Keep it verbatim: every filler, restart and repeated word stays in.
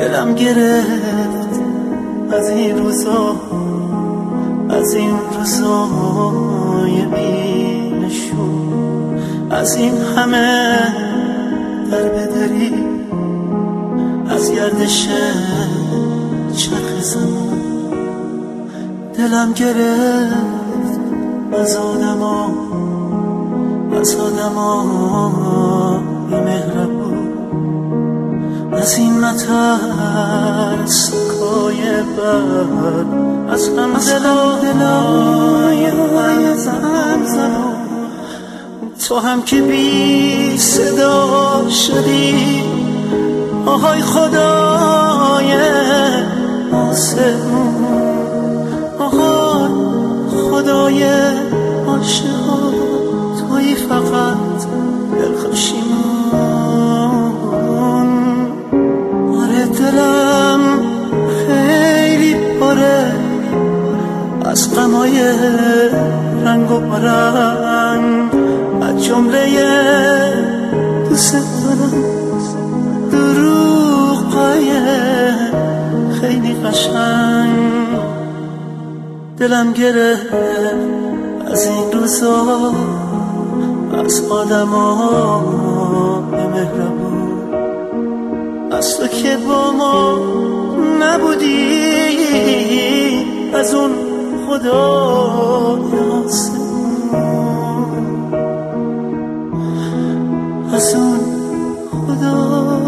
دلم گرفت از این روزا، از این روزای بی‌نشون، از این همه در بدری، از گردش چرخ زمان. دلم گرفت از آدما، از آدما مهربون، از این مطر سکای بر، از هم دلای هم زنم. تو هم که بی صدا شدی، آهای خدای آسمون، آهای خدای عاشقان، تویی فقط دلخوشیمون. آره دلم خیلی پره از غمای رنگ و رنگ، از جمله دوست دارم دروغای خیلی قشنگ. دلم گرفت از این روزا، از آدما مهربون، از تو که با ما نبودی، از اون خدای آسمون، از اون خدا